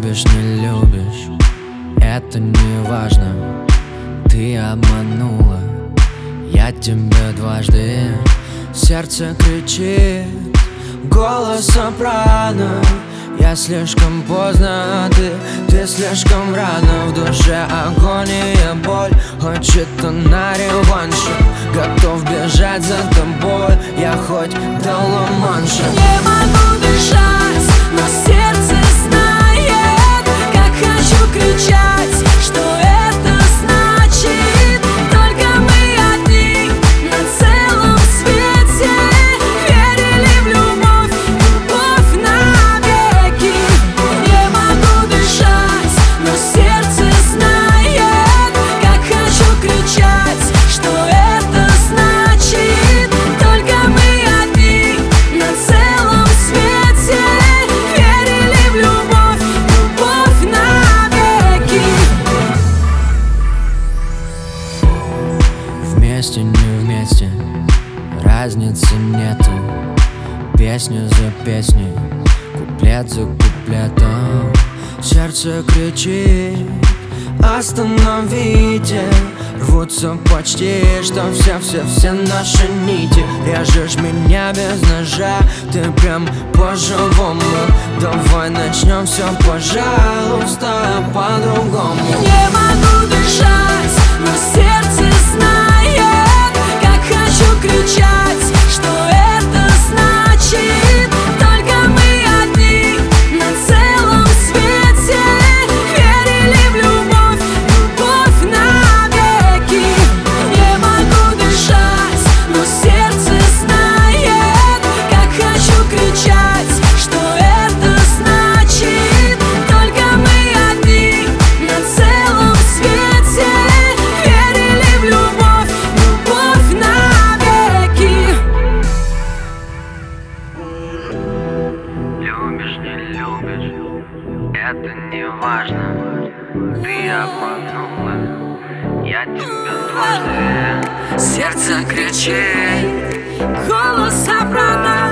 Любишь, не любишь, это не важно. Ты обманула, я тебя дважды. Сердце кричит, голос сопрано. Я слишком поздно, а ты слишком рано. В душе агония, боль, хочет он на реванше. Готов бежать за тобой, я хоть до Ла-Манша. Не могу дышать, но сердце знает, как хочу кричать, что это значит. Только мы одни на целом свете. Верили в любовь, любовь навеки. Не могу дышать, но сердце знает, как хочу кричать, что это значит. Только мы одни на целом свете. Верили в любовь, любовь навеки. Вместе, не вместе, разницы нету. Песня за песней, куплет за куплетом. Сердце кричит, остановите. Рвутся почти, что все наши нити. Режешь меня без ножа, ты прям по-живому. Давай начнем все, пожалуйста, по-другому. Не могу дышать, но сердце знает, как хочу кричать, что это значит. Только мы одни на целом свете. Верили в любовь, любовь навеки. Не могу дышать, но сердце знает, как хочу кричать, что это значит. Только мы одни на целом свете. Верили в любовь, любовь навеки. Любишь, не любишь, это не важно. Ты обманула, я тебя дважды. Сердце кричит, голос обратно.